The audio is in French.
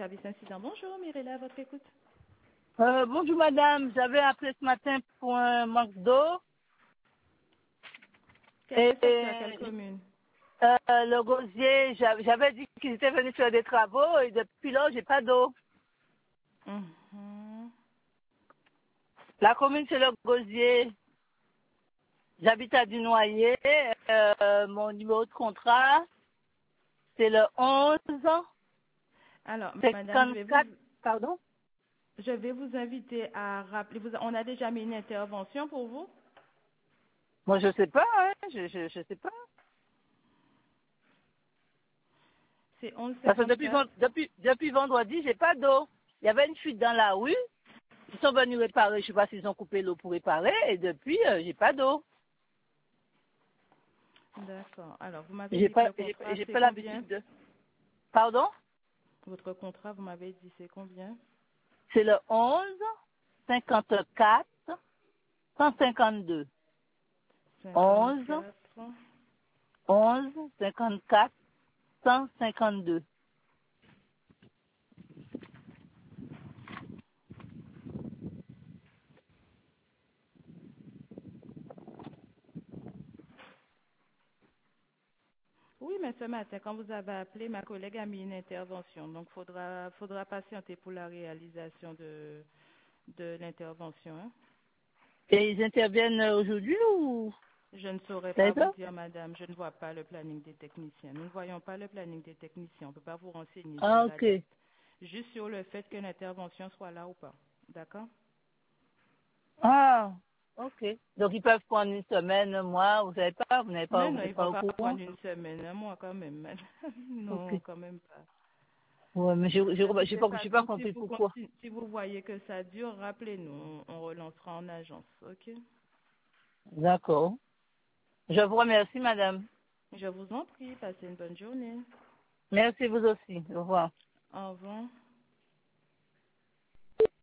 service incident. Bonjour, Mirella, à votre écoute. Bonjour madame, j'avais appelé ce matin pour un manque d'eau. Quel secteur, quelle commune? Le gosier, j'avais dit qu'ils étaient venus faire des travaux et depuis là, j'ai pas d'eau. Mhm. La commune, c'est le gosier. J'habite à Dunoyer. Mon numéro de contrat, c'est le 11 Alors, madame, 54. Pardon? je vais vous inviter à rappeler. On a déjà mis une intervention pour vous? Moi, je sais pas, hein. Je sais pas. C'est Parce que 1154. depuis vendredi, j'ai pas d'eau. Il y avait une fuite dans la rue. Ils sont venus réparer. Je sais pas s'ils ont coupé l'eau pour réparer. Et depuis, j'ai pas d'eau. D'accord. Alors, vous m'avez J'ai dit que pas, le contrat, j'ai c'est pas combien? l'habitude de. Pardon? Votre contrat, vous m'avez dit, c'est combien? C'est le 11 54 152. 11 54. 11 54 152. Oui, mais ce matin, quand vous avez appelé, ma collègue a mis une intervention. Donc, faudra patienter pour la réalisation de l'intervention, hein. Et ils interviennent aujourd'hui ou? Je ne saurais pas C'est vous ça? dire, madame, je ne vois pas le planning des techniciens. Nous ne voyons pas le planning des techniciens. On ne peut pas vous renseigner sur Ah, la date. ok. Juste sur le fait que l'intervention soit là ou pas. D'accord? Ah, ok. Donc ils peuvent prendre une semaine, un mois, vous savez pas, Non, vous non, il ne n'êtes va pas au pas courant? prendre une semaine, un mois quand même, madame. Ok. Non, quand même pas. Ouais, mais De toutes les j'ai pas façons, compris pourquoi. si vous voyez que ça dure, rappelez-nous. On relancera en agence. OK? D'accord. Je vous remercie, madame. Je vous en prie. Passez une bonne journée. Merci vous aussi. Au revoir. Au revoir.